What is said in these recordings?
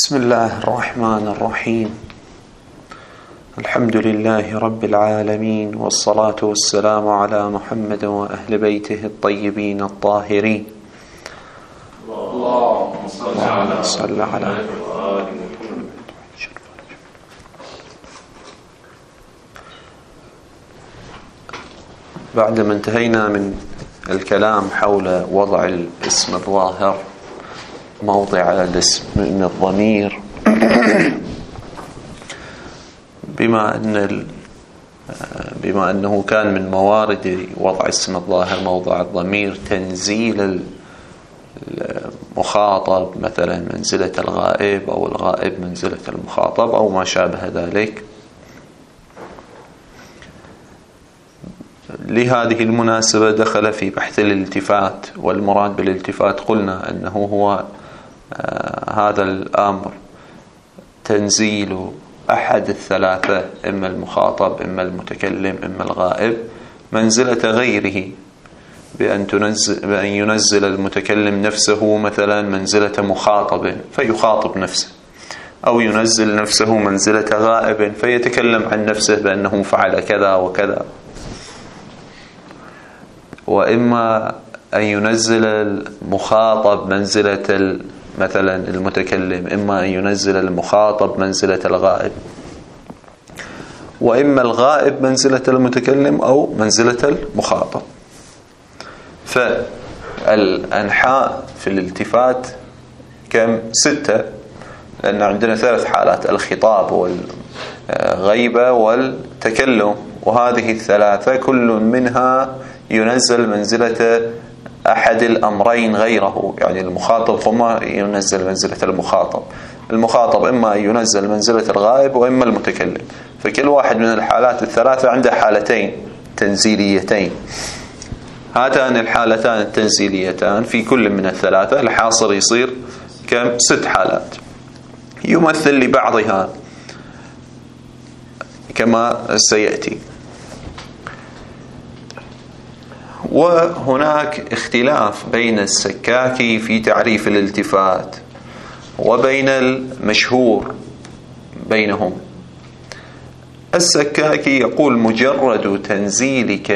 بسم الله الرحمن الرحيم. الحمد لله رب العالمين، والصلاة والسلام على محمد وأهل بيته الطيبين الطاهرين. اللهم صل على بعدما انتهينا من الكلام حول وضع الاسم الظاهر موضع الاسم من الضمير، بما أنه كان من موارد وضع اسم الظاهر موضع الضمير تنزيل المخاطب مثلا منزلة الغائب أو الغائب منزلة المخاطب أو ما شابه ذلك. لهذه المناسبة دخل في بحث الالتفات، والمراد بالالتفات قلنا أنه هو هذا الأمر تنزيل أحد الثلاثة، إما المخاطب إما المتكلم إما الغائب، منزلة غيره، بأن ينزل المتكلم نفسه مثلا منزلة مخاطب فيخاطب نفسه، أو ينزل نفسه منزلة غائب فيتكلم عن نفسه بأنه فعل كذا وكذا، وإما أن ينزل المخاطب منزلة مثلا المتكلم، إما أن ينزل المخاطب منزلة الغائب، وإما الغائب منزلة المتكلم أو منزلة المخاطب. فالأنحاء في الالتفات كم؟ 6، لأن عندنا 3 حالات: الخطاب والغيبة والتكلم، وهذه الثلاثة كل منها ينزل منزلة أحد الأمرين غيره، يعني المخاطب ثم ينزل منزلة المخاطب إما ينزل منزلة الغائب وإما المتكلم. فكل واحد من الحالات الثلاثة عنده حالتين تنزيليتين. هاتان الحالتان التنزيليتان في كل من الثلاثة الحاصل يصير كم؟ 6 حالات، يمثل لبعضها كما سيأتي. وهناك اختلاف بين السكاكي في تعريف الالتفات وبين المشهور بينهم. السكاكي يقول: مجرد تنزيلك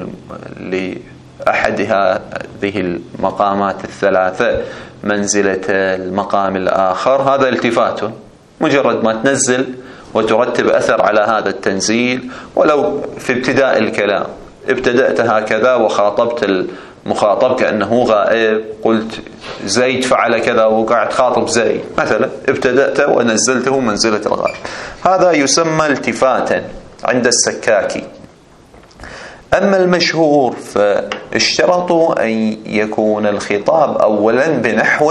لأحد هذه المقامات الثلاثة منزلة المقام الآخر هذا التفات، مجرد ما تنزل وترتب أثر على هذا التنزيل، ولو في ابتداء الكلام ابتدأت هكذا وخاطبت المخاطب كأنه غائب، قلت زيد فعل كذا وقعت خاطب زيد مثلا، ابتدأت ونزلته منزلة الغائب، هذا يسمى التفاتا عند السكاكي. أما المشهور فاشترطوا أن يكون الخطاب أولا بنحو،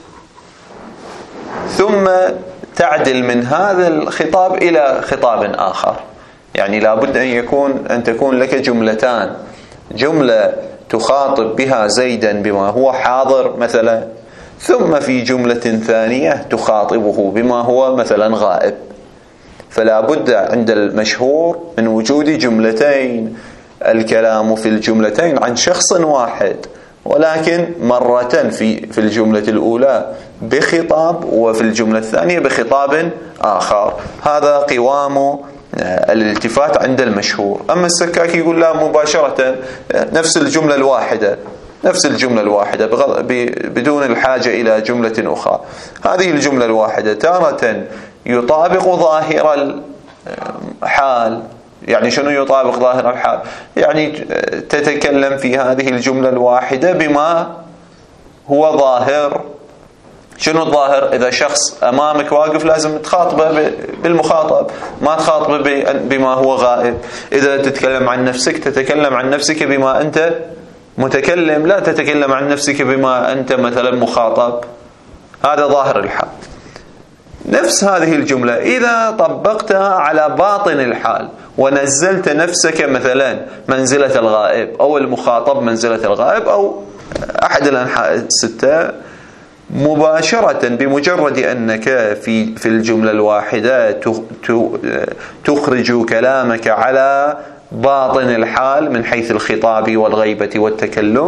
ثم تعدل من هذا الخطاب إلى خطاب آخر. يعني لابد أن تكون لك جملتان: جملة تخاطب بها زيدا بما هو حاضر مثلا، ثم في جملة ثانية تخاطبه بما هو مثلا غائب. فلا بد عند المشهور من وجود جملتين، الكلام في الجملتين عن شخص واحد، ولكن مرة في الجملة الأولى بخطاب وفي الجملة الثانية بخطاب آخر. هذا قوام الالتفات عند المشهور. أما السكاكي يقول لا، مباشرة نفس الجملة الواحدة بدون الحاجة إلى جملة أخرى. هذه الجملة الواحدة تارة يطابق ظاهر الحال. يعني شنو يطابق ظاهر الحال؟ يعني تتكلم في هذه الجملة الواحدة بما هو ظاهر. شنو الظاهر؟ إذا شخص أمامك واقف لازم تخاطبه بالمخاطب، ما تخاطبه بما هو غائب. إذا تتكلم عن نفسك تتكلم عن نفسك بما أنت متكلم، لا تتكلم عن نفسك بما أنت مثلا مخاطب. هذا ظاهر الحال. نفس هذه الجملة إذا طبقتها على باطن الحال ونزلت نفسك مثلا منزلة الغائب أو المخاطب منزلة الغائب أو أحد الأنحاء 6، مباشرة بمجرد أنك في الجملة الواحدة تخرج كلامك على باطن الحال من حيث الخطاب والغيبة والتكلم،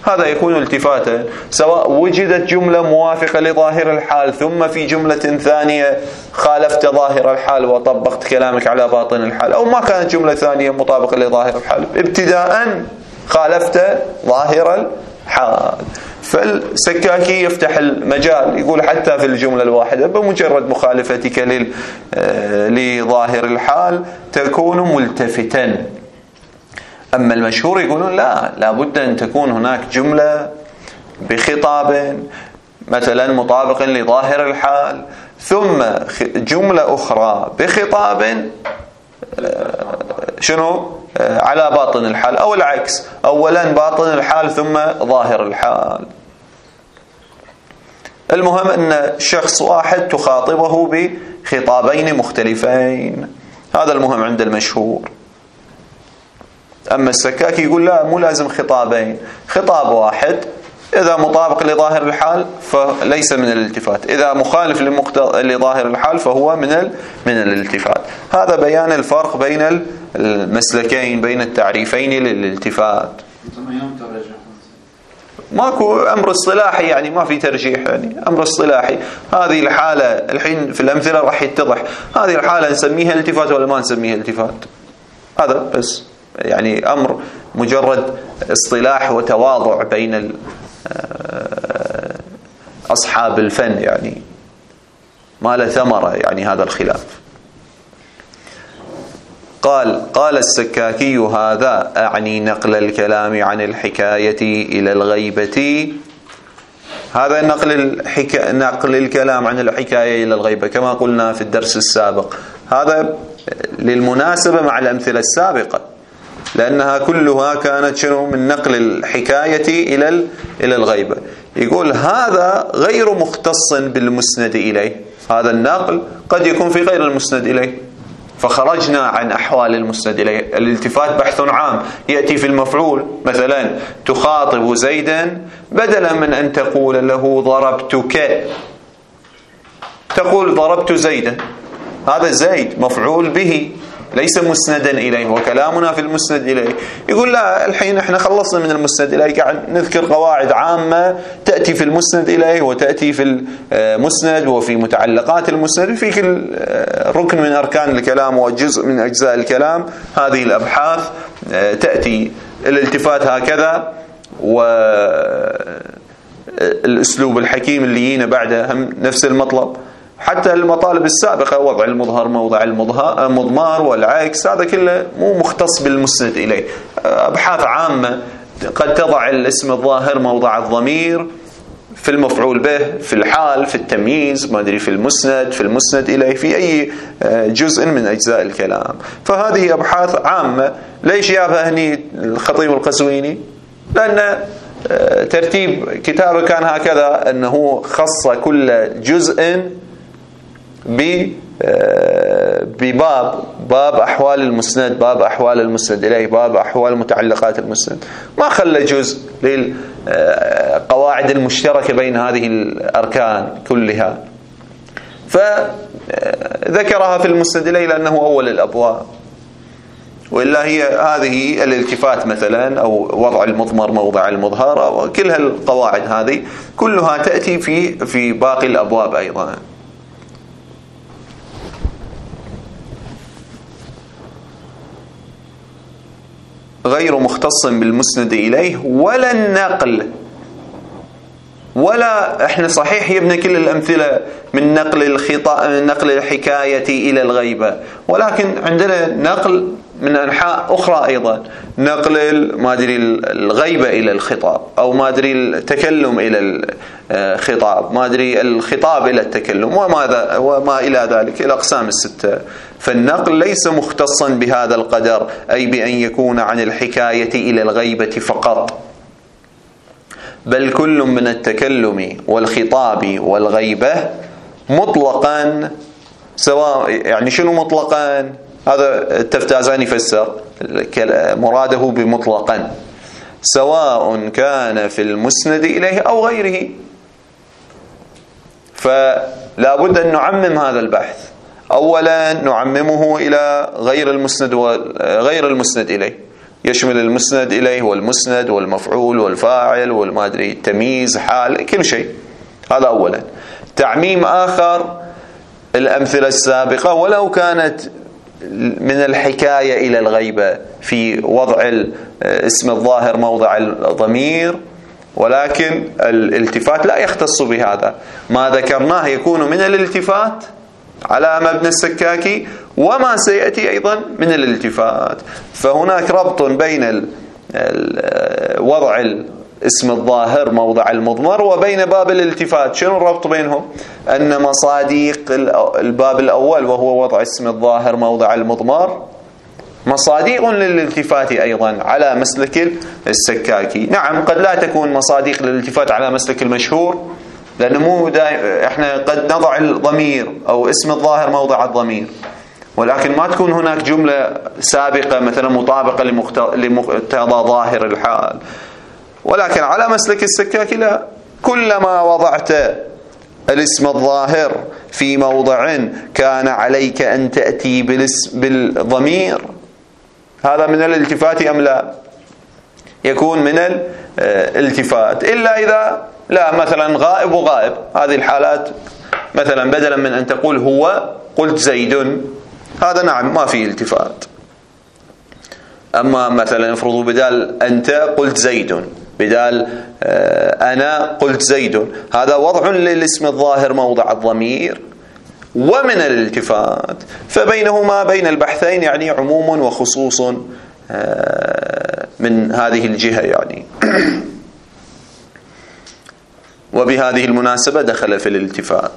هذا يكون التفاتا، سواء وجدت جملة موافقة لظاهر الحال ثم في جملة ثانية خالفت ظاهر الحال وطبقت كلامك على باطن الحال، أو ما كانت جملة ثانية مطابقة لظاهر الحال، ابتداء خالفت ظاهر الحال. فالسكاكي يفتح المجال، يقول حتى في الجملة الواحدة بمجرد مخالفتك لظاهر الحال تكون ملتفتا. أما المشهور يقولون لا بد أن تكون هناك جملة بخطاب مثلا مطابق لظاهر الحال، ثم جملة أخرى بخطاب على باطن الحال، أو العكس، أولا باطن الحال ثم ظاهر الحال. المهم أن شخص واحد تخاطبه بخطابين مختلفين، هذا المهم عند المشهور. أما السكاكي يقول لا، مو لازم خطابين، خطاب واحد إذا مطابق لظاهر الحال فليس من الالتفات، إذا مخالف لظاهر الحال فهو من الالتفات. هذا بيان الفرق بين المسلكين، بين التعريفين للالتفات. ماكو أمر اصطلاحي، يعني ما في ترجيح، يعني أمر اصطلاحي. هذه الحالة الحين في الأمثلة راح يتضح، هذه الحالة نسميها التفات ولا ما نسميها التفات، هذا بس، يعني أمر مجرد اصطلاح وتواضع بين أصحاب الفن، يعني ما له ثمرة يعني هذا الخلاف. قال السكاكي هذا أعني نقل الكلام عن الحكاية إلى الغيبة. هذا نقل الكلام عن الحكاية إلى الغيبة كما قلنا في الدرس السابق، هذا للمناسبة مع الأمثلة السابقة، لأنها كلها كانت من نقل الحكاية إلى الغيبة. يقول هذا غير مختص بالمسند إليه، هذا النقل قد يكون في غير المسند إليه، فخرجنا عن أحوال المسند إليه. الالتفات بحث عام، يأتي في المفعول، مثلا تخاطب زيدا، بدلا من أن تقول له ضربتك تقول ضربت زيدا، هذا زيد مفعول به ليس مسندا إليه، وكلامنا في المسند إليه. يقول لا، الحين احنا خلصنا من المسند إليه، قاعد نذكر قواعد عامة تأتي في المسند إليه وتأتي في المسند وفي متعلقات المسند وفي كل ركن من أركان الكلام وجزء من أجزاء الكلام. هذه الأبحاث تأتي الالتفات هكذا، والأسلوب الحكيم اللي يجينا بعده هم نفس المطلب. حتى المطالب السابقة، وضع المظهر موضع المضمار والعكس، هذا كله مو مختص بالمسند إليه. أبحاث عامة قد تضع الاسم الظاهر موضع الضمير في المفعول به، في الحال، في التمييز، ما أدري في المسند إليه، في أي جزء من أجزاء الكلام. فهذه أبحاث عامة. ليش جابها هني الخطيب القزويني؟ لأن ترتيب كتابه كان هكذا، أنه خص كل جزء باب أحوال المسند، باب أحوال المسند إليه، باب أحوال متعلقات المسند، ما خلى جزء للقواعد المشتركة بين هذه الأركان كلها، فذكرها في المسند إليه لأنه أول الأبواب. وإلا هي هذه الالتفات مثلا، أو وضع المضمر موضع المظهر، وكل هالقواعد هذه كلها تأتي في باقي الأبواب أيضا. غير مختص بالمسند إليه ولا النقل، ولا احنا صحيح يبنى كل الأمثلة من نقل الحكاية إلى الغيبة، ولكن عندنا نقل من أنحاء أخرى أيضا، نقل ما أدري الغيبة إلى الخطاب، أو ما أدري التكلم إلى الخطاب، ما أدري الخطاب إلى التكلم، وما إلى ذلك، الأقسام الستة. فالنقل ليس مختصا بهذا القدر، أي بأن يكون عن الحكاية إلى الغيبة فقط، بل كل من التكلم والخطاب والغيبة مطلقا، سواء يعني شنو مطلقا؟ هذا التفتازاني يفسر مراده بمطلقا، سواء كان في المسند إليه أو غيره. فلا بد أن نعمم هذا البحث. أولا نعممه إلى غير المسند وغير المسند إليه، يشمل المسند إليه والمسند والمفعول والفاعل والمادري التمييز حال كل شيء. هذا أولا. تعميم آخر الأمثلة السابقة ولو كانت من الحكاية إلى الغيبة في وضع اسم الظاهر موضع الضمير، ولكن الالتفات لا يختص بهذا. ما ذكرناه يكون من الالتفات على مبنى السكاكي وما سيأتي أيضا من الالتفات. فهناك ربط بين وضع اسم الظاهر موضع المضمر وبين باب الالتفات. شنو الربط بينهم؟ أن مصاديق الباب الأول وهو وضع اسم الظاهر موضع المضمر مصاديق للالتفات أيضا على مسلك السكاكي. نعم قد لا تكون مصاديق للالتفات على مسلك المشهور، لأنه مو احنا قد نضع الضمير أو اسم الظاهر موضع الضمير، ولكن ما تكون هناك جملة سابقة مثلا مطابقة لمقتضى ظاهر الحال. ولكن على مسلك السكاكي لا، كلما وضعت الاسم الظاهر في موضع كان عليك أن تأتي بالضمير. هذا من الالتفات أم لا؟ يكون من الالتفات، إلا إذا لا مثلا غائب وغائب. هذه الحالات مثلا بدلا من أن تقول هو قلت زيد، هذا نعم ما فيه التفات. أما مثلا افرضوا بدال أنت قلت زيد، بدال أنا قلت زيد، هذا وضع للاسم الظاهر موضع الضمير ومن الالتفات. فبينهما بين البحثين يعني عموم وخصوص من هذه الجهة يعني. وبهذه المناسبة دخل في الالتفات.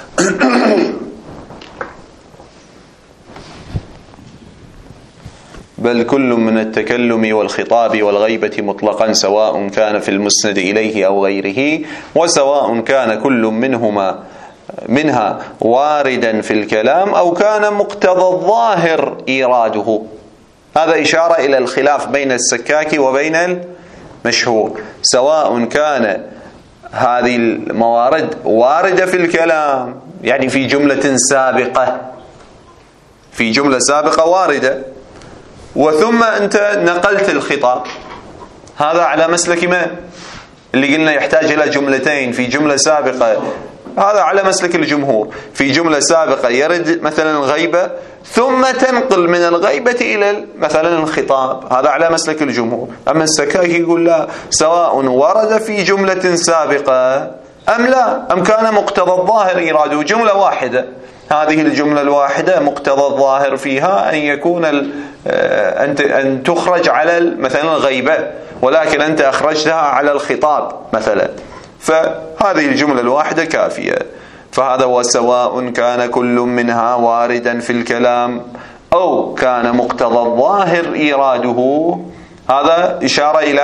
بل كل من التكلم والخطاب والغيبة مطلقا سواء كان في المسند إليه أو غيره، وسواء كان كل منها واردا في الكلام أو كان مقتضى الظاهر إيراده. هذا إشارة إلى الخلاف بين السكاكي وبين المشهور. سواء كان هذه الموارد واردة في الكلام يعني في جملة سابقة، في جملة سابقة واردة، وثم أنت نقلت الخطاب، هذا على مسلك ما اللي قلنا يحتاج إلى جملتين في جملة سابقة. هذا على مسلك الجمهور، في جملة سابقة يرد مثلا الغيبة ثم تنقل من الغيبة إلى مثلا الخطاب، هذا على مسلك الجمهور. أما السكاكي يقول لا، سواء ورد في جملة سابقة أم لا، أم كان مقتضى الظاهر إراده جملة واحدة، هذه الجملة الواحدة مقتضى الظاهر فيها أن يكون أن تخرج على مثلا الغيبة، ولكن أنت أخرجتها على الخطاب مثلا، فهذه الجملة الواحدة كافية. فهذا وسواء كان كل منها واردا في الكلام أو كان مقتضى الظاهر إيراده. هذا إشارة إلى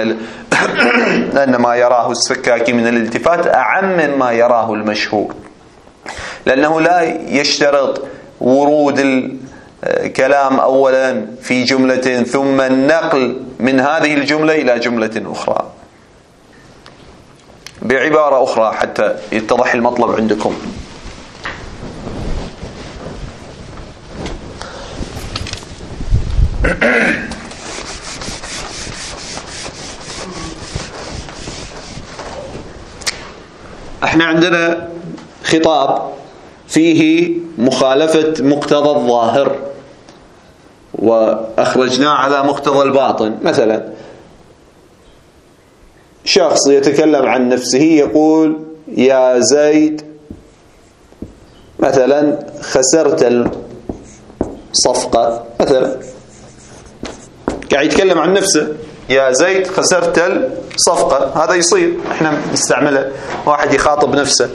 أن ما يراه السكاكي من الالتفات أعم من ما يراه المشهور، لأنه لا يشترط ورود الكلام أولا في جملة ثم النقل من هذه الجملة إلى جملة أخرى. بعبارة أخرى حتى يتضح المطلب عندكم، احنا عندنا خطاب فيه مخالفة مقتضى الظاهر وأخرجناه على مقتضى الباطن. مثلا شخص يتكلم عن نفسه يقول يا زيد مثلا خسرت الصفقة مثلا، قاعد يتكلم عن نفسه يا زيد خسرت الصفقة، هذا يصير احنا نستعمله، واحد يخاطب نفسه.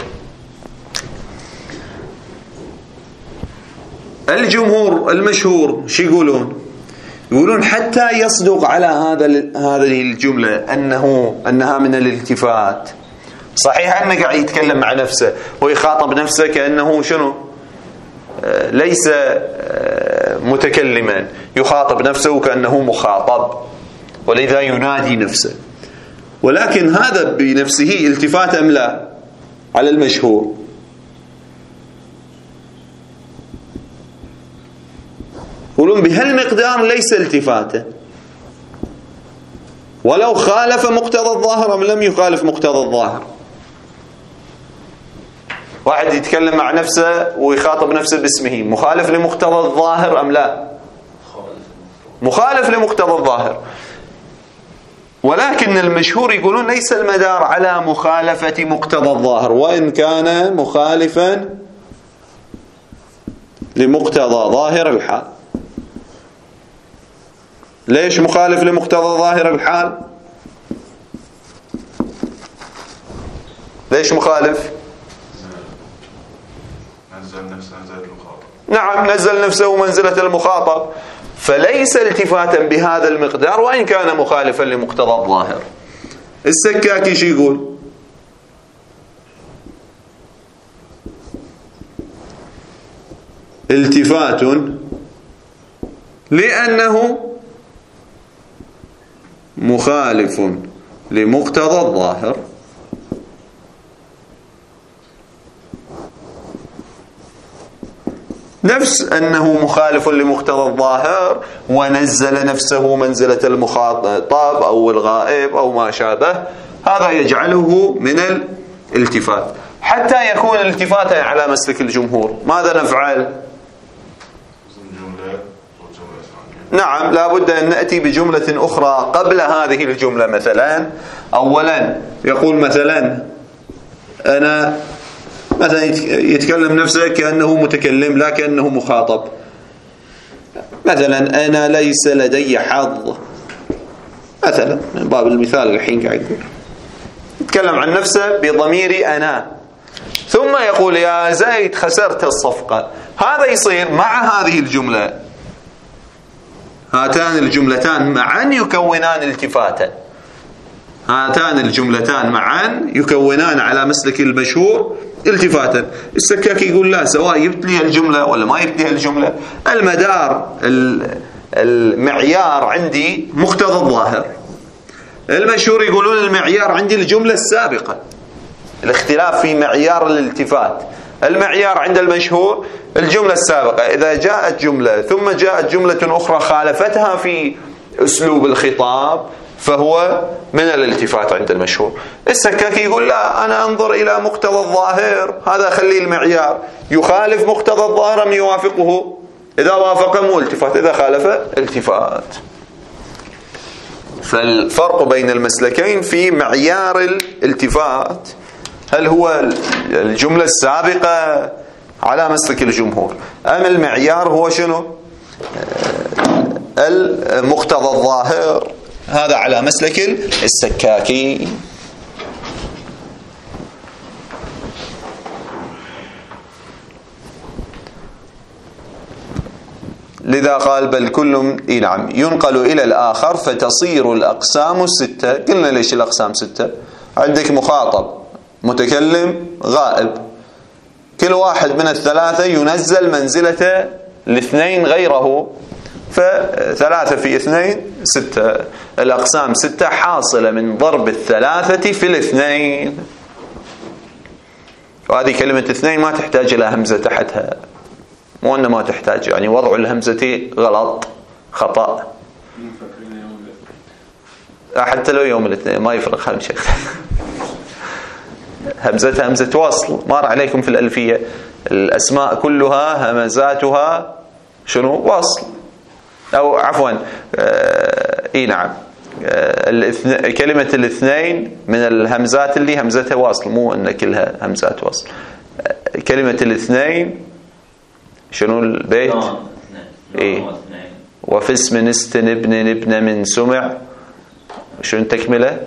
الجمهور المشهور شو يقولون؟ يقولون حتى يصدق على هذه الجملة أنها من الالتفات. صحيح أنه قاعد يتكلم مع نفسه ويخاطب نفسه كأنه شنو؟ ليس متكلما، يخاطب نفسه كأنه مخاطب، ولذا ينادي نفسه، ولكن هذا بنفسه التفات أم لا على المشهور؟ يقولون بهالمقدار ليس التفاتا، ولو خالف مقتضى الظاهر أم لم يخالف مقتضى الظاهر. واحد يتكلم مع نفسه ويخاطب نفسه باسمه، مخالف لمقتضى الظاهر أم لا؟ مخالف لمقتضى الظاهر. ولكن المشهور يقولون ليس المدار على مخالفة مقتضى الظاهر، وإن كان مخالفا لمقتضى ظاهر الحال. ليش مخالف لمقتضى ظاهر الحال؟ ليش مخالف؟ نزل نفسه منزلة المخاطب. نعم، نزل نفسه منزلة المخاطب، فليس التفاتا بهذا المقدار وإن كان مخالفا لمقتضى الظاهر. السكاكي شو يقول؟ التفات لأنه مخالف لمقتضى الظاهر نفس أنه مخالف لمقتضى الظاهر ونزل نفسه منزلة المخاطب أو الغائب أو ما شابه، هذا يجعله من الالتفات. حتى يكون الالتفاتا على مسلك الجمهور ماذا نفعل؟ نعم، لا بد أن نأتي بجملة أخرى قبل هذه الجملة. مثلا أولا يقول مثلا أنا مثلا يتكلم نفسه كأنه متكلم لا كأنه مخاطب. مثلا أنا ليس لدي حظ، مثلا من باب المثال الحين قاعد يقول، يتكلم عن نفسه بضمير أنا، ثم يقول يا زيد خسرت الصفقة. هذا يصير مع هذه الجملة، هاتان الجملتان معا يكونان التفاتا، هاتان الجملتان معا يكونان على مسلك المشهور التفاتا. السكاكي يقول لا، سواء جبت لي الجملة ولا ما جبت لي الجملة، المدار المعيار عندي مقتضى الظاهر. المشهور يقولون المعيار عندي الجملة السابقة. الاختلاف في معيار الالتفات. المعيار عند المشهور الجملة السابقة، إذا جاءت جملة ثم جاءت جملة أخرى خالفتها في أسلوب الخطاب فهو من الالتفات عند المشهور. السكاكي يقول لا، أنا أنظر إلى مقتضى الظاهر، هذا خليه المعيار، يخالف مقتضى الظاهر أم يوافقه؟ إذا وافق مو التفات، إذا خالف التفات. فالفرق بين المسلكين في معيار الالتفات، هل هو الجملة السابقة على مسلك الجمهور أم المعيار هو شنو؟ المقتضى الظاهر، هذا على مسلك السكاكي. لذا قال بل كل نعم ينقل إلى الآخر فتصير الأقسام 6. قلنا ليش الأقسام 6؟ عندك مخاطب، متكلم، غائب، كل واحد من الثلاثة ينزل منزلة الاثنين غيره، ف3 في 2 6. الأقسام 6 حاصلة من ضرب الثلاثة في الاثنين. وهذه كلمة 2 ما تحتاج إلى همزة تحتها، مو أنه ما تحتاج، يعني وضع الهمزة غلط، خطأ. حتى لو يوم الاثنين ما يفرق هم شيء. همزتها همزة وصل. مر عليكم في الألفية الأسماء كلها همزاتها شنو؟ وصل، أو عفوا نعم كلمة الاثنين من الهمزات اللي همزتها وصل، مو أن كلها همزات وصل. كلمة الاثنين شنو البيت؟ وفي اسم نستن ابن من سمع، شنو تكمله؟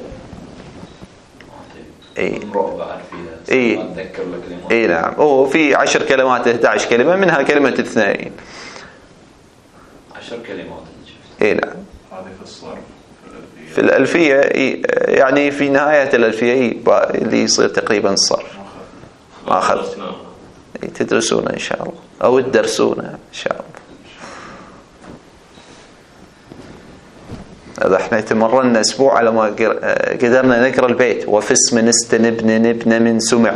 نعم، في 10 كلمات 11 كلمة منها كلمة 2. 10 كلمات. نعم. هذه في الصرف في الألفية يعني في نهاية الألفية اللي يصير تقريبا الصرف. ما أخذ تدرسونه إن شاء الله أو تدرسونه إن شاء الله. هذا احنا تمرنا أسبوع على ما قدرنا نقرأ البيت. وفي اسم نستن ابن من سمع.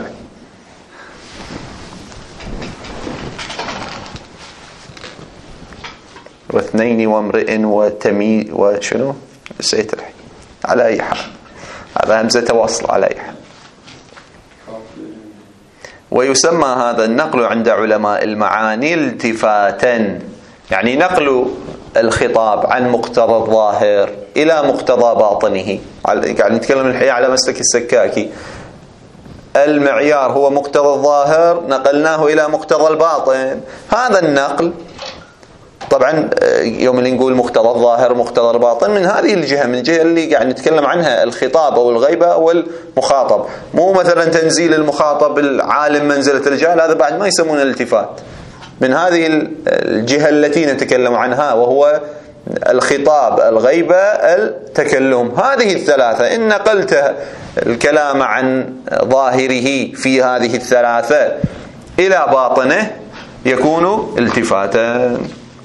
واثنين وامرئ وتمي وشنو نسيت الحين على أي حال هذا همزة وصل على أي حال. ويسمى هذا النقل عند علماء المعاني التفاتا، يعني نقل الخطاب عن مقتضى الظاهر إلى مقتضى باطنه. يعني نتكلم الحقيقة على مسلك السكاكي، المعيار هو مقتضى الظاهر، نقلناه إلى مقتضى الباطن. هذا النقل طبعا يوم اللي نقول مقتضى الظاهر مقتضى الباطن من هذه الجهة، من الجهة اللي قاعد نتكلم عنها الخطاب أو الغيبة أو المخاطب، مو مثلا تنزيل المخاطب العالم منزلة الرجال، هذا بعد ما يسمونه الالتفات. من هذه الجهة التي نتكلم عنها وهو الخطاب، الغيبة، التكلم. هذه الثلاثة إن نقلت الكلام عن ظاهره في هذه الثلاثة إلى باطنه يكون التفاتا.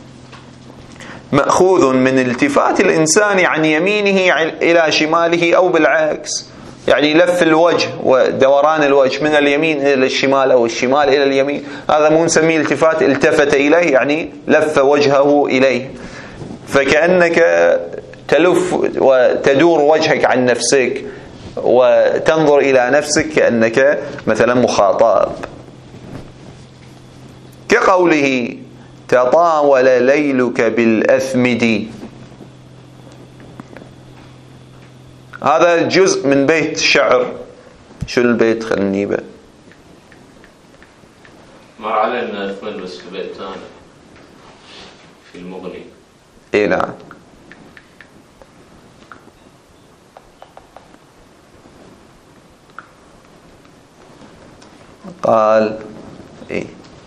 مأخوذ من التفات الإنسان عن يمينه إلى شماله أو بالعكس، يعني لف الوجه ودوران الوجه من اليمين إلى الشمال أو الشمال إلى اليمين، هذا مو نسميه التفات. التفت إليه يعني لف وجهه إليه، فكأنك تلف وتدور وجهك عن نفسك وتنظر إلى نفسك كأنك مثلا مخاطب. كقوله تطاول ليلك بالأثمد، هذا جزء من بيت شعر. شو البيت؟ خلينا نجيبه. مر علينا اثمن بس في بيت ثاني في المغني. اي نعم. قال ايه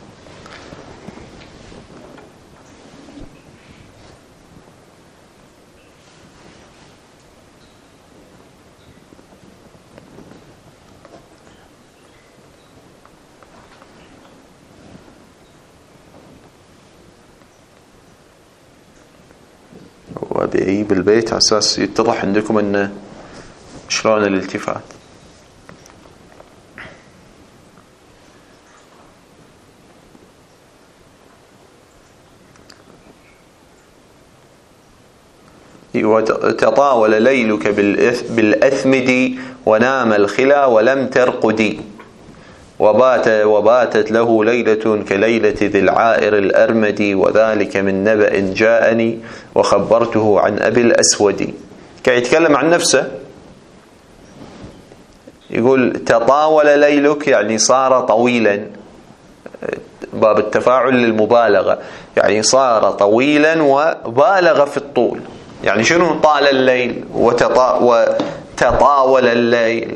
وبيعيب البيت على أساس يتضح عندكم أنه شلون الالتفات. وتطاول ليلك بالأثمد ونام الخلا ولم ترقدي، وباتت له ليلة كليلة ذي العائر الأرمد، وذلك من نبأ جاءني وخبرته عن أبي الأسود. كي يتكلم عن نفسه يقول تطاول ليلك يعني صار طويلا، باب التفاعل للمبالغة، يعني صار طويلا وبالغ في الطول. يعني شنو طال الليل وتطاول الليل؟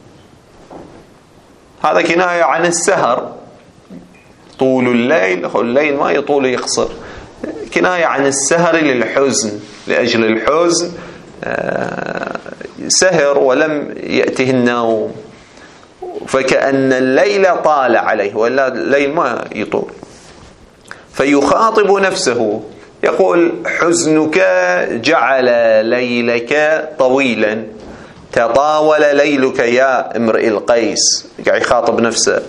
هذا كناية عن السهر. طول الليل ما يطول يقصر، كناية عن السهر للحزن، لأجل الحزن سهر ولم يأته النوم، فكأن الليل طال عليه، ولا الليل ما يطول. فيخاطب نفسه يقول حزنك جعل ليلك طويلا، تطاول ليلك يا امرئ القيس. قاعد يخاطب نفسه.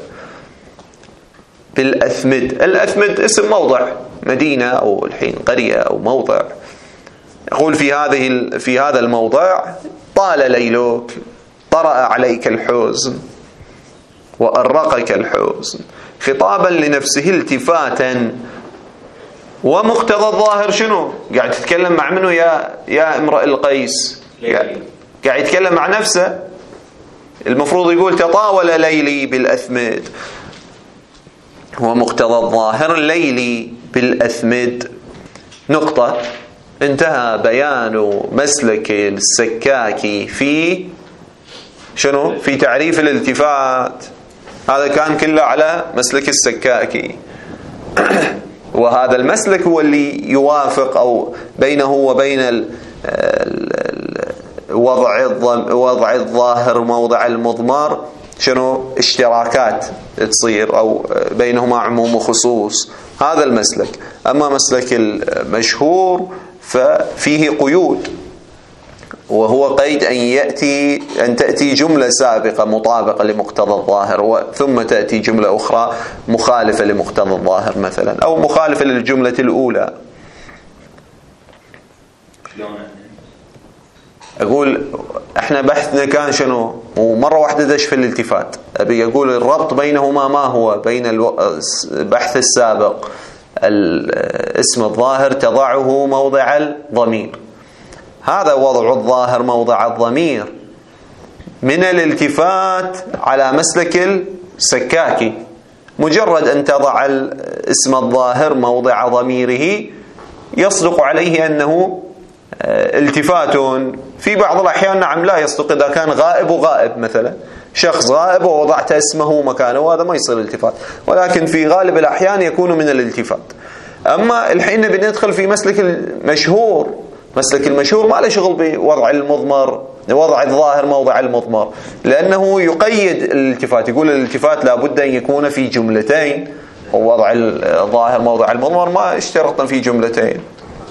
بالأثمد، الأثمد اسم موضع، مدينة أو الحين قرية أو موضع. يقول في هذا الموضع طال ليلك، طرأ عليك الحزن وأرقك الحزن، خطابا لنفسه التفاتا. ومقتضى الظاهر شنو؟ قاعد تتكلم مع منه يا امرئ القيس؟ قاعد يتكلم مع نفسه. المفروض يقول تطاول ليلي بالأثمد، ومقتضى الظاهر ليلي بالأثمد. نقطة. انتهى بيان مسلك السكاكي في شنو؟ في تعريف الالتفات. هذا كان كله على مسلك السكاكي. وهذا المسلك هو اللي يوافق أو بينه وبين وضع الظاهر موضع المضمار شنو؟ اشتراكات تصير أو بينهما عموم وخصوص. هذا المسلك. أما مسلك المشهور ففيه قيود، وهو قيد أن تأتي جملة سابقة مطابقة لمقتضى الظاهر، ثم تأتي جملة أخرى مخالفة لمقتضى الظاهر مثلا، أو مخالفة للجملة الأولى. أقول احنا بحثنا كان شنو، ومرة واحدة دش في الالتفات، أبي أقول الربط بينهما ما هو بين البحث السابق. الاسم الظاهر تضعه موضع الضمير، هذا وضع الظاهر موضع الضمير من الالتفات على مسلك السكاكي. مجرد أن تضع الاسم الظاهر موضع ضميره يصدق عليه أنه التفات. في بعض الأحيان نعم لا يصدق، إذا كان غائب وغائب، مثلا شخص غائب ووضعت اسمه مكانه، وهذا ما يصير التفات، ولكن في غالب الأحيان يكون من الالتفات. أما الحين بندخل في مسلك المشهور. مسلك المشهور ما له شغل بوضع المضمر، وضع الظاهر موضع المضمر، لأنه يقيد الالتفات، يقول الالتفات لابد أن يكون في جملتين، ووضع الظاهر موضع المضمر ما اشترطنا في جملتين.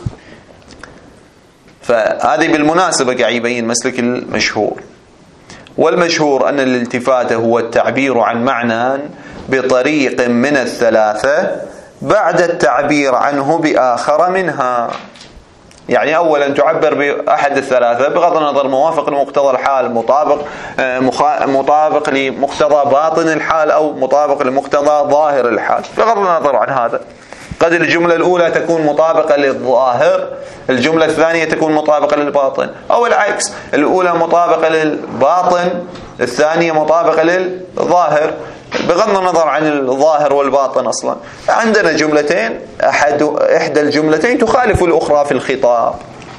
فهذه بالمناسبة قاعد يبين مسلك المشهور. والمشهور أن الالتفات هو التعبير عن معنى بطريق من الثلاثة بعد التعبير عنه بآخر منها. يعني أولا تعبر بأحد الثلاثة بغض النظر موافق لمقتضى الحال، مطابق لمقتضى باطن الحال، أو مطابق لمقتضى ظاهر الحال، بغض النظر عن هذا. قد الجملة الأولى تكون مطابقة للظاهر، الجملة الثانية تكون مطابقة للباطن، أو العكس، الأولى مطابقة للباطن، الثانية مطابقة للظاهر، بغض النظر عن الظاهر والباطن. أصلا عندنا جملتين، إحدى الجملتين تخالف الأخرى في الخطاب.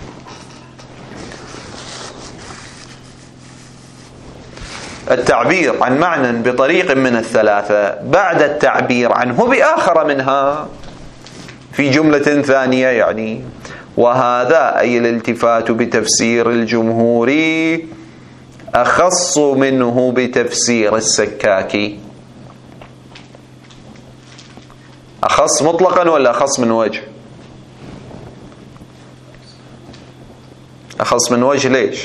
التعبير عن معنى بطريق من الثلاثة بعد التعبير عنه بآخر منها في جملة ثانية، يعني وهذا أي الالتفات بتفسير الجمهور أخص منه بتفسير السكاكي. أخص مطلقا ولا أخص من وجه؟ أخص من وجه. ليش؟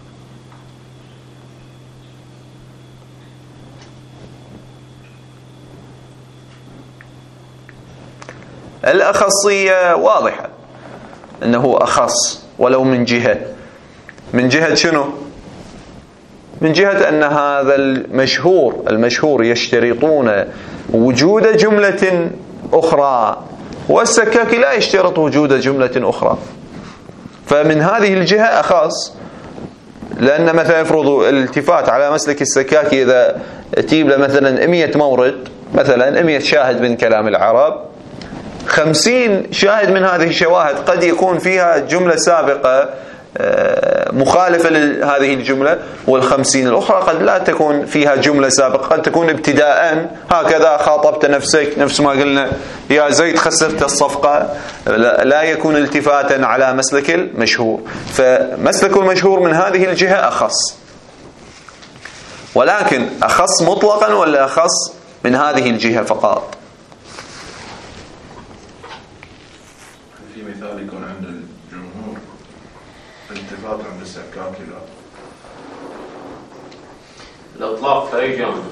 الأخصية واضحة أنه أخص، ولو من جهة. من جهة شنو؟ من جهة أن هذا المشهور يشترطون وجود جملة أخرى، والسكاكي لا يشترط وجود جملة أخرى، فمن هذه الجهة أخص. لأن مثلا يفرضوا الالتفات على مسلك السكاكي، إذا تجيب له مثلا 100 مورد، مثلا 100 شاهد من كلام العرب، 50 شاهد من هذه الشواهد قد يكون فيها جملة سابقة مخالفة لهذه الجملة، وال50 الأخرى قد لا تكون فيها جملة سابقة، قد تكون ابتداء هكذا خاطبت نفسك، نفس ما قلنا يا زيد خسرت الصفقة، لا يكون التفاتا على مسلك المشهور. فمسلك المشهور من هذه الجهة أخص، ولكن أخص مطلقا ولا أخص من هذه الجهة فقط؟ في مثال يكون عند الجمهور الالتفات عند السكاكي لا. الإطلاق في أي جانب؟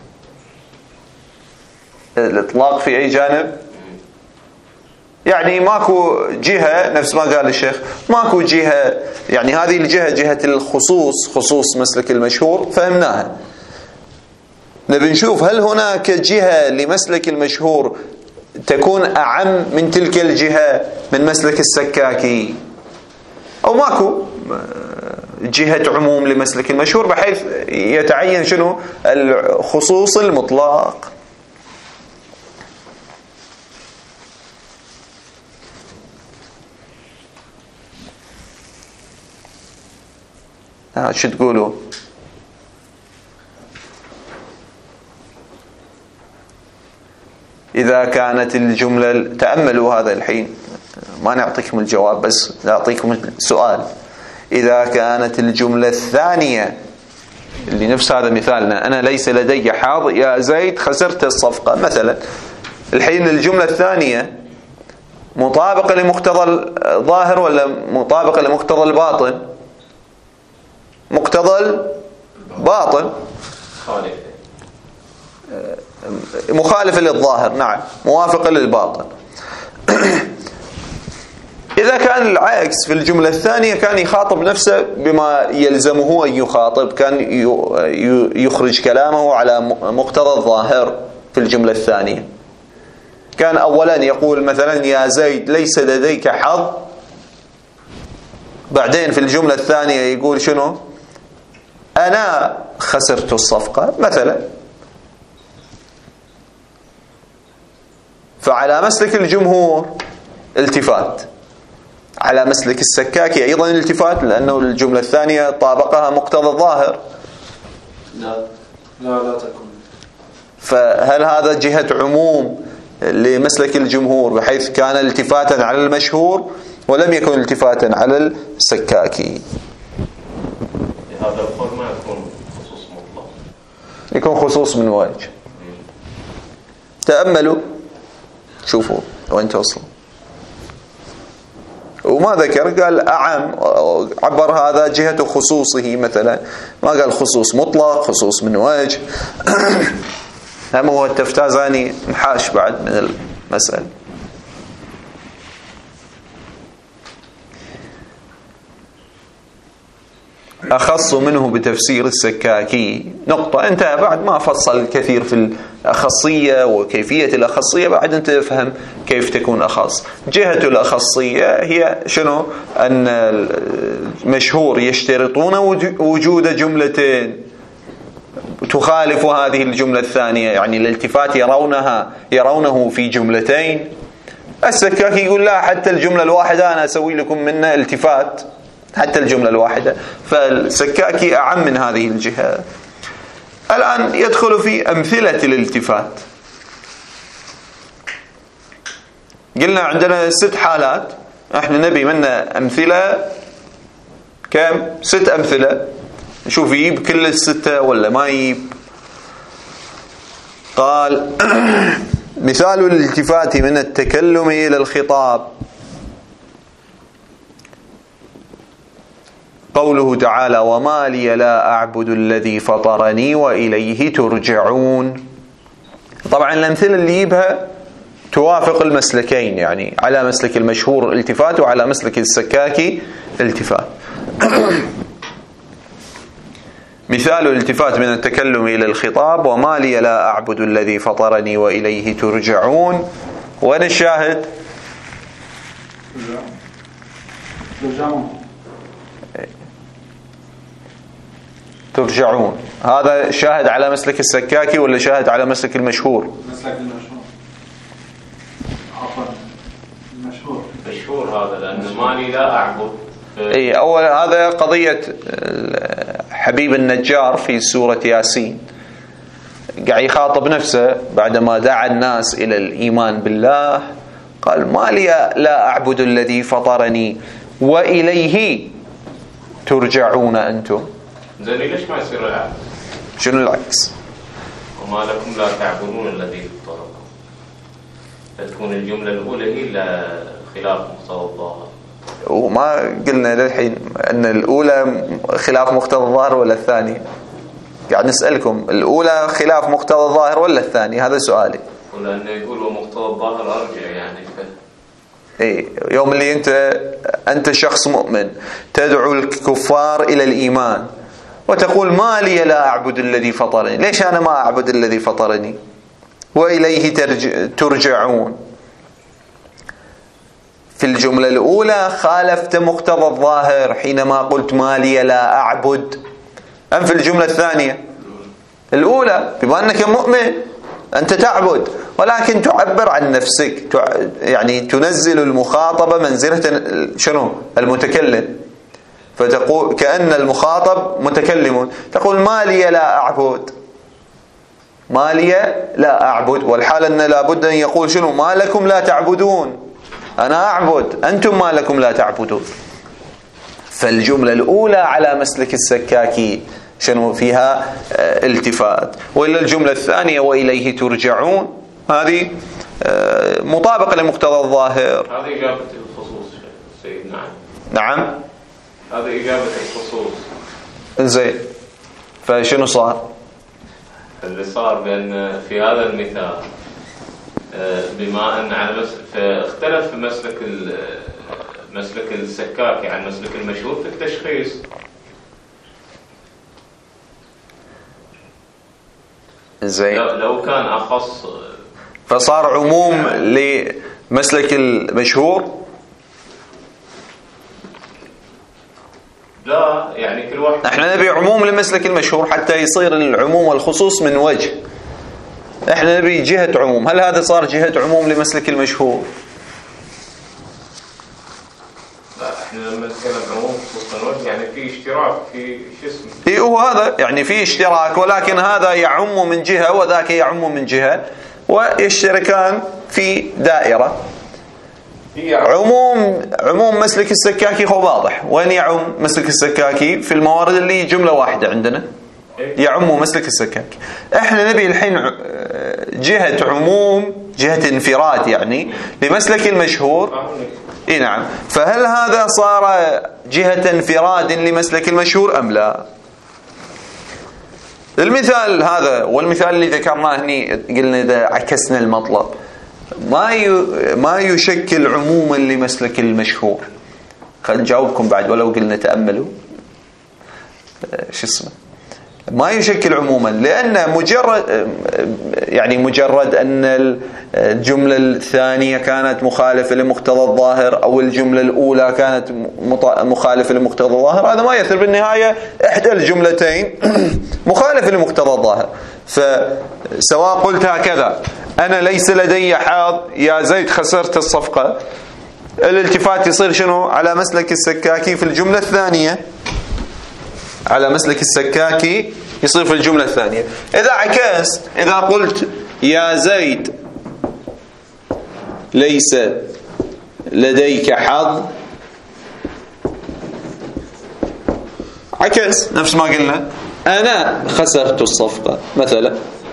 الإطلاق في أي جانب؟ يعني ماكو جهة، نفس ما قال الشيخ، ماكو جهة، يعني هذه الجهة جهة الخصوص، خصوص مسلك المشهور فهمناها. نبي نشوف هل هناك جهة لمسلك المشهور تكون أعم من تلك الجهة من مسلك السكاكي، أو ماكو جهة عموم لمسلك المشهور بحيث يتعين شنو الخصوص المطلق. شو تقولوا؟ إذا كانت الجملة، تأملوا هذا الحين، ما نعطيكم الجواب بس نعطيكم السؤال. إذا كانت الجملة الثانية اللي نفس هذا مثالنا، أنا ليس لدي حاض يا زيد خسرت الصفقة مثلا، الحين الجملة الثانية مطابقة لمقتضى الظاهر ولا مطابقة لمقتضى الباطن؟ مقتضى الباطن، مخالفة للظاهر، نعم، موافقة للباطن. إذا كان العكس في الجملة الثانية كان يخاطب نفسه بما يلزمه أن يخاطب، كان يخرج كلامه على مقتضى الظاهر في الجملة الثانية. كان أولا يقول مثلا يا زيد ليس لديك حظ، بعدين في الجملة الثانية يقول شنو؟ أنا خسرت الصفقة مثلا. فعلى مسلك الجمهور التفات، على مسلك السكاكي أيضا التفات، لأنه الجملة الثانية طابقها مقتضى الظاهر. لا تكون. فهل هذا جهة عموم لمسلك الجمهور بحيث كان التفاتا على المشهور ولم يكن التفاتا على السكاكي؟ هذا القول ما يكون خصوص مطلق، يكون خصوص من وجه. تأملوا شوفوا وين توصلوا. وما ذكر، قال أعم، عبر هذا جهة خصوصه مثلا، ما قال خصوص مطلق، خصوص من وجه. هم هو التفتازاني محاش بعد من المسألة. أخص منه بتفسير السكاكي نقطة، انتهى. بعد ما فصل الكثير في الأخصية وكيفية الأخصية، بعد انت تفهم كيف تكون أخص. جهة الأخصية هي شنو؟ أن المشهور يشترطون وجود جملتين تخالف هذه الجملة الثانية، يعني الالتفات يرونه في جملتين. السكاكي يقول لا، حتى الجملة الواحدة أنا أسوي لكم منها التفات، حتى الجملة الواحدة. فالسكاكي أعم من هذه الجهة. الآن يدخل في أمثلة الالتفات. قلنا عندنا 6 حالات، احنا نبي منها أمثلة كم؟ 6 أمثلة. نشوف يجيب كل 6 ولا ما يجيب. قال مثال الالتفات من التكلم إلى الخطاب قوله تعالى وما لي لا أعبد الذي فطرني وإليه ترجعون. طبعا الأمثلة اللي يجيبها توافق المسلكين، يعني على مسلك المشهور التفات وعلى مسلك السكاكي التفات. مثال الالتفات من التكلم إلى الخطاب وما لي لا أعبد الذي فطرني وإليه ترجعون. وين الشاهد؟ ترجعون. هذا شاهد على مسلك السكاكي ولا شاهد على مسلك المشهور؟ مسلك المشهور. عفوا مشهور هذا، لأن مالي لا أعبد. اي اول هذا قضية حبيب النجار في سورة ياسين، قاعد يخاطب نفسه بعدما دعا الناس إلى الإيمان بالله. قال ما لي لا أعبد الذي فطرني وإليه ترجعون أنتم. زين ليش ما يصير العكس؟ شنو العكس؟ وما لكم لا تعبدون الذي فطركم، فتكون الجملة الأولى هي خلاف مقتضى الظاهر. وما قلنا للحين أن الأولى خلاف مقتضى الظاهر ولا الثانية؟ قاعد نسألكم الأولى خلاف مقتضى الظاهر ولا الثانية؟ هذا سؤالي. ولأنه يقول ومقتضى الظاهر أرجع، يعني إيه، يوم اللي أنت شخص مؤمن تدعو الكفار إلى الإيمان وتقول ما لي لا أعبد الذي فطرني، ليش أنا ما أعبد الذي فطرني وإليه ترجعون؟ في الجملة الأولى خالفت مقتضى الظاهر حينما قلت ما لي لا أعبد. أم في الجملة الثانية الأولى بما أنك مؤمن أنت تعبد، ولكن تعبر عن نفسك، يعني تنزل المخاطبة منزلة شنو؟ المتكلم. فتقول كأن المخاطب متكلم، تقول ما لي لا أعبد، ما لي لا أعبد، والحال أن لابد أن يقول شنو؟ ما لكم لا تعبدون، أنا أعبد أنتم ما لكم لا تعبدون. فالجملة الأولى على مسلك السكاكي شنو فيها؟ التفات. وإلا الجملة الثانية وإليه ترجعون هذه مطابقة لمقتضى الظاهر. هذه إجابة الخصوص سيد. نعم هذه إجابة الخصوص. زين، فشنو صار؟ اللي صار بأن في هذا المثال بما أن على فاختلف في مسلك السكاكي عن مسلك المشهور في التشخيص. زين، لو كان أخص فصار عموم لمسلك المشهور. لا يعني كل واحد، احنا نبي عموم لمسلك المشهور حتى يصير العموم والخصوص من وجه. احنا نبي جهة عموم. هل هذا صار جهة عموم لمسلك المشهور؟ لا احنا لما نتكلم عموم خصوصا وجه يعني في اشتراك في شو اسمه. اي هو هذا يعني في اشتراك، ولكن هذا يعم من جهة وذاك يعم من جهة، ويشتركان في دائرة. عموم مسلك السكاكي هو واضح. وين يعم مسلك السكاكي؟ في الموارد اللي جملة واحدة عندنا يعم مسلك السكاكي. احنا نبي الحين جهة عموم، جهة انفراد يعني لمسلك المشهور. اي نعم. فهل هذا صار جهة انفراد لمسلك المشهور ام لا؟ المثال هذا والمثال اللي ذكرناه هني قلنا اذا عكسنا المطلب ما يشكل عموما لمسلك المشهور. خلينا نجاوبكم بعد ولو قلنا تأملوا شو اسمه. ما يشكل عموما، لأن مجرد أن الجملة الثانية كانت مخالفة لمقتضى الظاهر أو الجملة الأولى كانت مخالفة لمقتضى الظاهر، هذا ما يثر. بالنهاية إحدى الجملتين مخالفة لمقتضى الظاهر. فسواء قلت هكذا: أنا ليس لدي حظ، يا زيد خسرت الصفقة، الالتفات يصير شنو؟ على مسلك السكاكي في الجملة الثانية. على مسلك السكاكي يصير في الجملة الثانية. إذا عكست، إذا قلت يا زيد ليس لديك حظ، عكس نفس ما قلنا أنا خسرت الصفقة مثلا.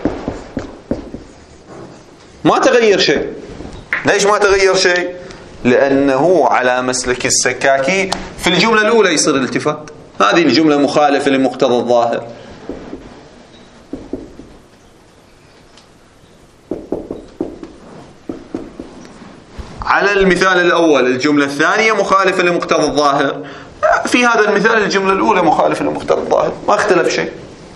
ما تغير شيء. ليش ما تغير شيء؟ لأنه على مسلك السكاكي في الجملة الأولى يصير الالتفات. هذه الجملة مخالفة لمقتضى الظاهر. على المثال الأول الجملة الثانية مخالفة لمقتضى الظاهر. في هذا المثال الجملة الأولى مخالفة لمقتضى الظاهر، ما اختلف شيء.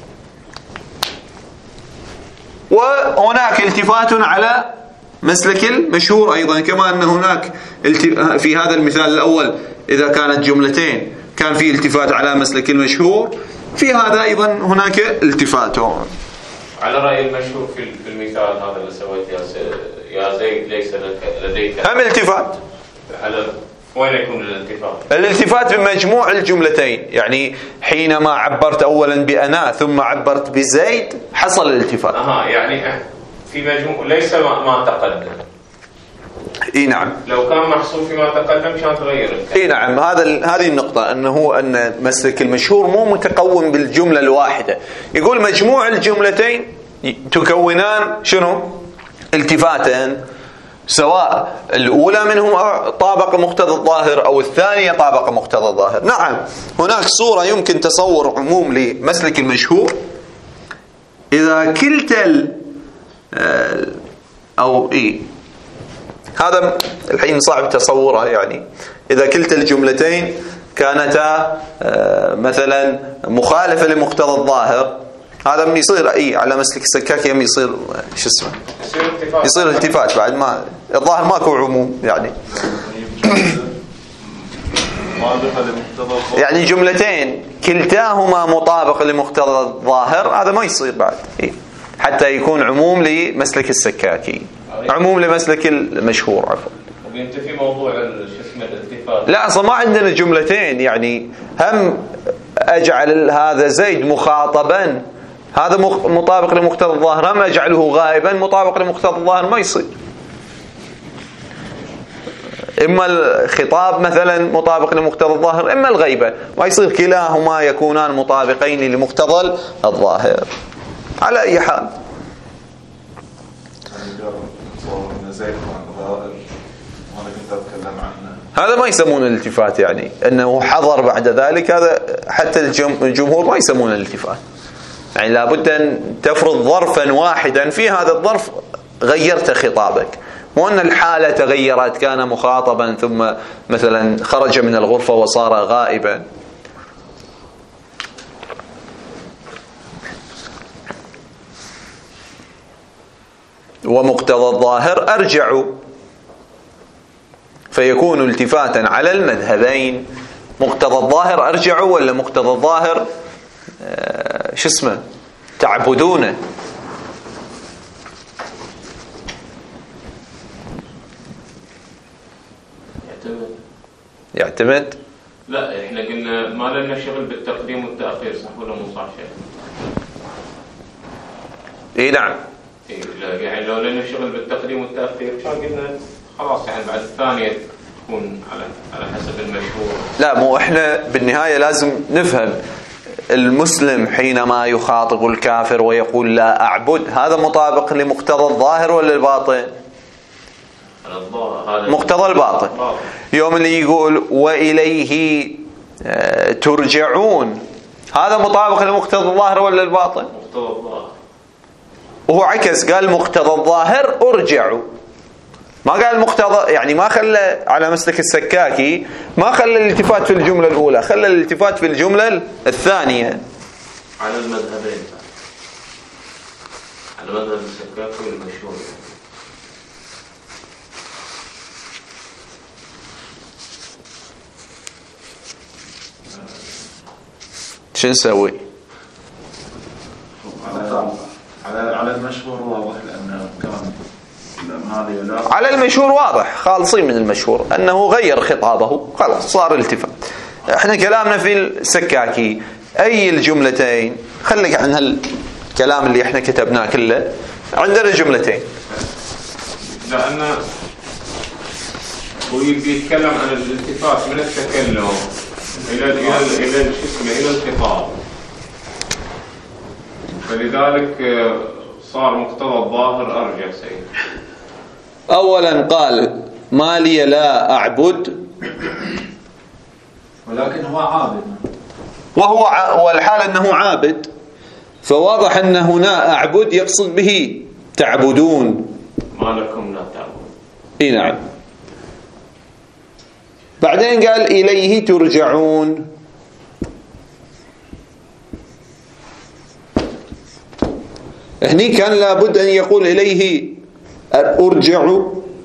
وهناك التفات على مسلك المشهور أيضا، كما أن هناك في هذا المثال الأول إذا كانت جملتين كان في التفات على مسلك المشهور، في هذا أيضا هناك التفات. على رأي المشهور في المثال هذا اللي سويته يا زيد ليس لديك هم التفات. على وين يكون الالتفات؟ الالتفات بمجموع الجملتين. يعني حينما عبرت أولا بأنا ثم عبرت بزيد حصل الالتفات. يعني في مجموع ليس ما تقدم. اي نعم. لو كان محصول فيما تقدم كان تغير. اي نعم. هذه النقطة، أن مسلك المشهور مو متقوم بالجملة الواحدة. يقول مجموع الجملتين تكونان شنو؟ التفاتا، سواء الأولى منهم طابق مقتضى الظاهر أو الثانية طابق مقتضى الظاهر. نعم، هناك صورة يمكن تصور عموم لمسلك المشهور إذا كلتا هذا الحين صعب تصوره. يعني إذا كلتا الجملتين كانتا مثلا مخالفة لمقتضى الظاهر، هذا من يصير على مسلك السكاكي يصير شو اسمه؟ يصير التفات. بعد ما الظاهر ماكو عموم يعني جملتين كلتاهما مطابق لمقتضى الظاهر، هذا ما يصير بعد حتى يكون عموم لمسلك السكاكي، عموم لمسلك المشهور عفوا. وبينتفي موضوع شو اسمه الالتفات. لا اصلا ما عندنا جملتين. يعني هم اجعل هذا زيد مخاطبا، هذا مطابق لمقتضى الظاهر، هم اجعله غائبا مطابق لمقتضى الظاهر، ما يصير. اما الخطاب مثلا مطابق لمقتضى الظاهر، اما الغيبة، ما يصير كلاهما يكونان مطابقين لمقتضى الظاهر. على اي حال هذا ما يسمون الالتفات. يعني انه حضر بعد ذلك، هذا حتى الجمهور ما يسمون الالتفات. يعني لابد ان تفرض ظرفا واحدا، في هذا الظرف غيرت خطابك، مو أن الحالة تغيرت، كان مخاطبا ثم مثلا خرج من الغرفة وصار غائبا. ومقتضى الظاهر أرجع، فيكون التفاتا على المذهبين. مقتضى الظاهر أرجع ولا مقتضى الظاهر شو اسمه تعبدونه؟ يعتمد. لا احنا قلنا ما لنا شغل بالتقديم والتأخير، صح ولا مو صح شيء؟ اي نعم. يعني لو لنا شغل بالتقديم والتأخير كان قلنا خلاص يعني بعد الثانية تكون على حسب المشهور. لا، مو احنا بالنهاية لازم نفهم المسلم حينما يخاطب الكافر ويقول لا أعبد، هذا مطابق لمقتضى الظاهر ولا الباطن؟ مقتضى الباطن. يوم اللي يقول وإليه ترجعون، هذا مطابق لمقتضى الظاهر ولا الباطن؟ مقتضى الظاهر. وهو عكس، قال مقتضى الظاهر ارجعوا، ما قال مقتضى، يعني ما خلى على مسلك السكاكي، ما خلى الالتفات في الجملة الأولى، خلى الالتفات في الجملة الثانية. على المذهبين، على مذهب السكاكي والمشهور. شو نسوي؟ على المشهور واضح، لأنه كان على المشهور واضح، خالصين من المشهور أنه غير خطابه، خلاص صار التفات. احنا كلامنا في السكاكي أي الجملتين، خليك عن هالكلام اللي احنا كتبناه كله، عندنا جملتين. لأن هو يتكلم عن الالتفات من التكلم إلى الخطاب، فلذلك صار مقتضى الظاهر أرجع سيد. أولا قال ما لي لا أعبد، ولكن هو عابد، وهو الحال أنه عابد، فواضح أن هنا أعبد يقصد به تعبدون. ما لكم لا تعبدون. إيه نعم. بعدين قال إليه ترجعون، هني كان لابد أن يقول إليه أرجع.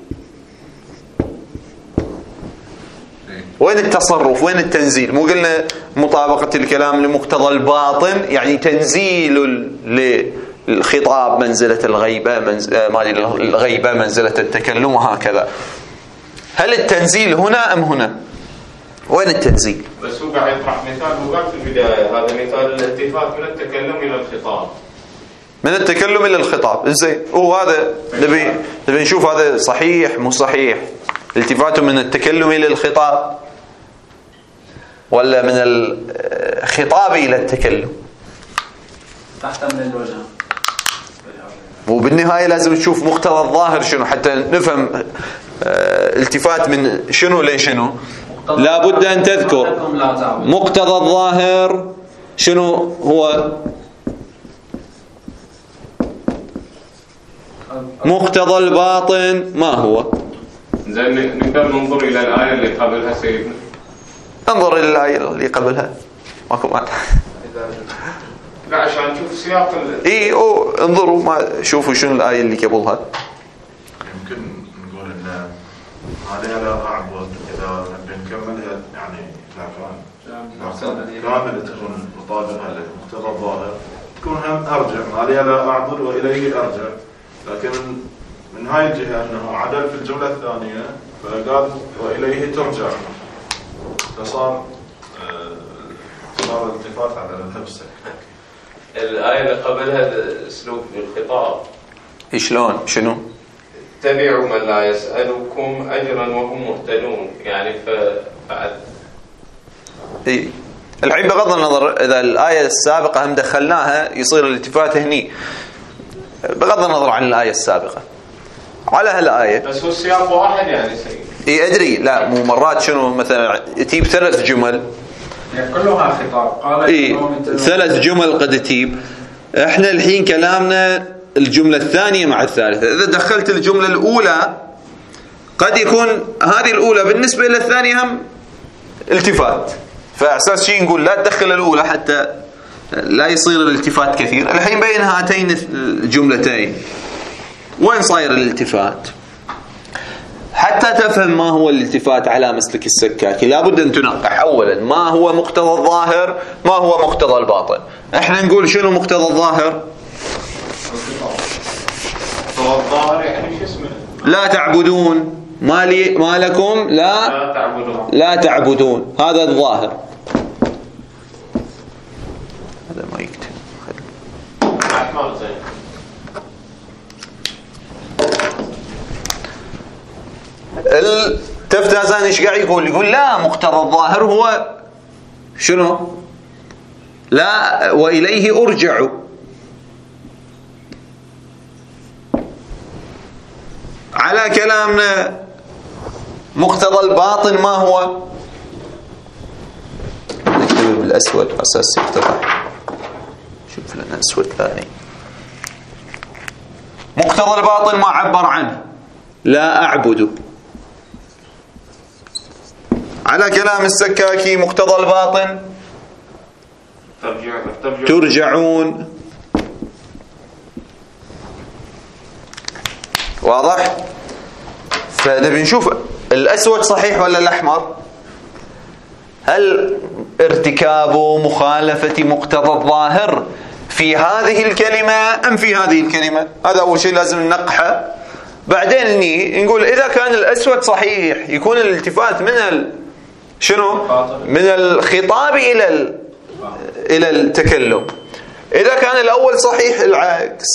وين التصرف؟ وين التنزيل؟ مو قلنا مطابقة الكلام لمقتضى الباطن، يعني تنزيل للخطاب منزلة الغيبة، الغيبة منزلة التكلم، وهكذا. هل التنزيل هنا أم هنا؟ وين التنزيل؟ بس هو قاعد يطرح مثال، هو قال في البداية هذا مثال الالتفات من التكلم إلى الخطاب. من التكلم إلى الخطاب، إزاي؟ وهذا نبي نشوف هذا صحيح مو صحيح، التفاته من التكلم إلى الخطاب ولا من الخطاب إلى التكلم؟ تحت من الوجه. وبالنهاية لازم نشوف مقتضى الظاهر شنو حتى نفهم التفات من شنو لشنو. لابد أن تذكر مقتضى الظاهر شنو هو، مقتضى الباطن ما هو. زين نقدر ننظر إلى الآية اللي قبلها سيدنا. انظر إلى الآية اللي قبلها، ماكو معنى. لا عشان نشوف سياق انظروا ما شوفوا شنو الآية اللي قبلها. يمكن نقول إن هذه لا أعبد، إذا بنكملها يعني كاملة تكون مطابقة لمقتضى الظاهر، تكون هم أرجع، هذه لا أعبد وإليه أرجع. لكن من هاي الجهة أنه عدل في الجملة الثانية، فقال وإليه ترجع، فصار الالتفات على مذهب السكاكي. الآية اللي قبلها أسلوب الخطاب. شلون؟ شنو؟ اتبعوا من لا يسألكم أجرا وهم مهتدون، يعني فبعد. الحين بغض النظر إذا الآية السابقة هم دخلناها يصير الالتفات هني، بغض النظر عن الآية السابقة على هالآية. بس هو السياق واحد يعني سيد. أدري، لا مو مرات شنو مثلا تجيب 3 جمل يعني كلها خطاب. قال 3 جمل قد تجيب. احنا الحين كلامنا الجملة الثانية مع الثالثة. إذا دخلت الجملة الأولى قد يكون هذه الأولى بالنسبة إلى الثانية هم التفات، فأساس شيء نقول لا تدخل الأولى حتى لا يصير الالتفات كثير. الحين بين هاتين الجملتين وين صاير الالتفات؟ حتى تفهم ما هو الالتفات على مسلك السكاكي لابد أن تنقح أولا ما هو مقتضى الظاهر، ما هو مقتضى الباطن. احنا نقول شنو مقتضى الظاهر؟ الظاهر يعني شو اسمه؟ لا تعبدون، ما لكم لا تعبدون، هذا الظاهر. هذا ما يكتب التفتازاني ايش قاعد يقول؟ يقول لا، مقتضى الظاهر هو شنو؟ لا وإليه أرجع. على كلامنا مقتضى الباطن ما هو؟ نكتب بالأسود أساس يتضح. شوف لنا أسود ثاني. مقتضى الباطن ما عبر عنه، لا أعبد. على كلام السكاكي مقتضى الباطن ترجعون. واضح؟ فنبي نشوف الأسود صحيح ولا الأحمر؟ هل ارتكاب مخالفة مقتضى الظاهر في هذه الكلمة أم في هذه الكلمة؟ هذا أول شيء لازم ننقحه. بعدين نقول إذا كان الأسود صحيح يكون الالتفات من شنو؟ من الخطاب إلى التكلم. إذا كان الأول صحيح العكس.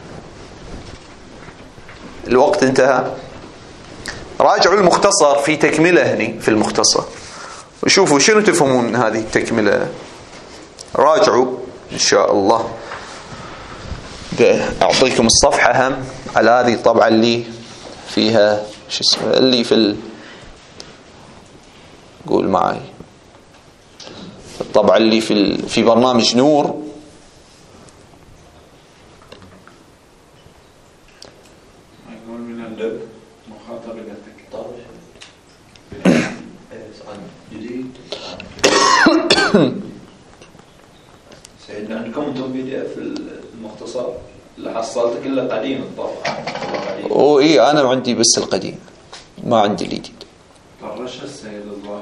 الوقت انتهى. راجعوا المختصر في تكملة هني في المختصر وشوفوا شنو تفهمون من هذه التكملة. راجعوا إن شاء الله. أعطيكم الصفحة هم على هذه الطبعة اللي فيها شو اسمه اللي في قول معي الطبعة اللي في برنامج نور. يقول من اللب مخاطبة جديد. سيدنا عندكم انتم PDF المختصر اللي حصلته كله قديم الطبعة. إيه أنا عندي بس القديم ما عندي الجديد. طرش السيد الظاهر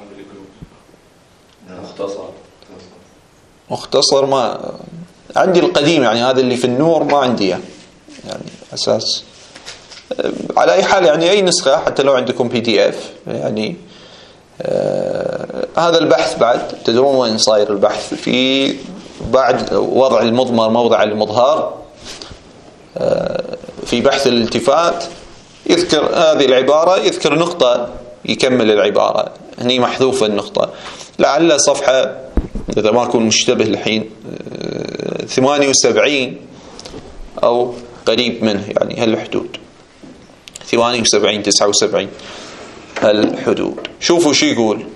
مختصر ما عندي القديم، يعني هذا اللي في النور ما عندي يعني أساس. على أي حال يعني أي نسخة حتى لو عندكم PDF يعني هذا البحث بعد تدرون وين صاير البحث في بعد وضع المضمر موضع المظهر في بحث الالتفات يذكر هذه العبارة، يذكر نقطة يكمل العبارة هني محذوفة النقطة. لعل صفحة إذا ما أكون مشتبه الحين 78 أو قريب منه يعني هالحدود 78 79 هالحدود. شوفوا شو يقول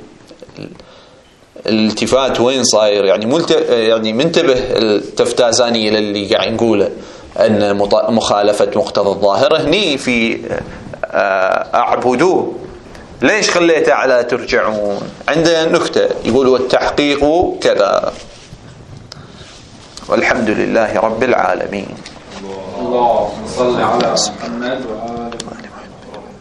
الالتفات وين صاير يعني منتبه التفتازاني إلى اللي قاعد نقوله أن مخالفة مقتضى الظاهر هني في أعبدوه. ليش خليته على ترجعون؟ عنده نكتة يقول والتحقيق كذا. والحمد لله رب العالمين. اللهم صل على محمد وآل